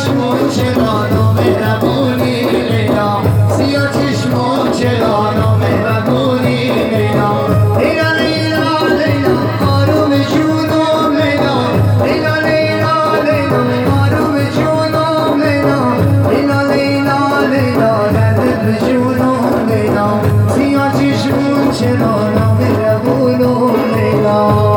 چشمون چرا نامهربونی لیلا سیاه چشمون چرا نامهربونی لیلا لیلا لیلا لیلا آروم جونم لیلا لیلا لیلا لیلا آروم جونم لیلا لیلا لیلا لیلا درد به جونم لیلا سیاه چشمون چرا نامهربونم لیلا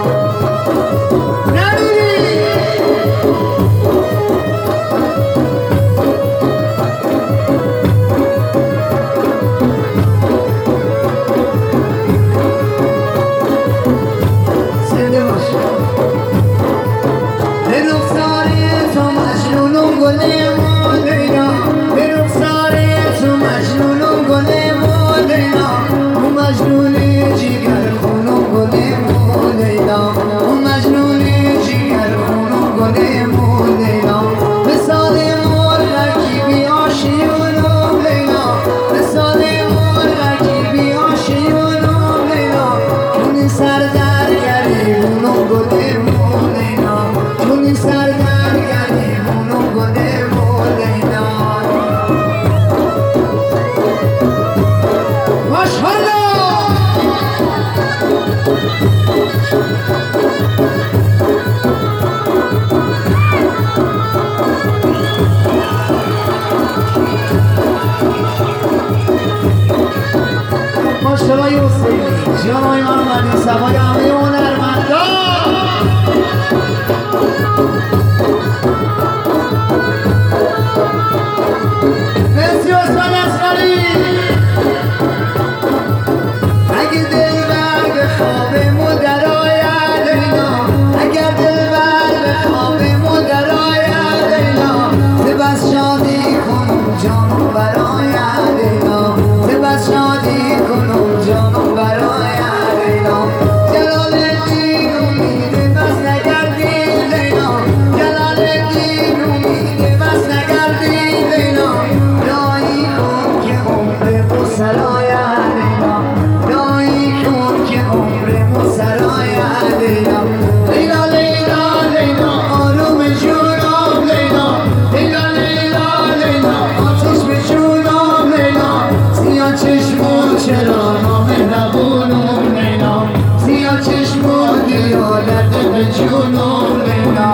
ماشاءالله یوسف جانای من اومدین سوای همه هنرمندان مرسی استاد اصغری اگه دلبر به خواب مادر آید لیلا اگر دلبر به خواب مادر آید لیلا ز بس شادی کنم جانم برآید لیلا ز بس شادی کنم جانم برآید لیلا جلال الدین امید بس نگردی لیلا جلال الدین امید بس نگردی لیلا دایی کن که عمر بسر آید لیلا دایی کن که عمر بسر آید لیلا لیلا لیلا لیلا آروم جونم لیلا لیلا لیلا لیلا آتش به جونم لیلا سیاه چشمون چرا نامهربونم لیلا سیاه چشمون دیا درد به جونم لیلا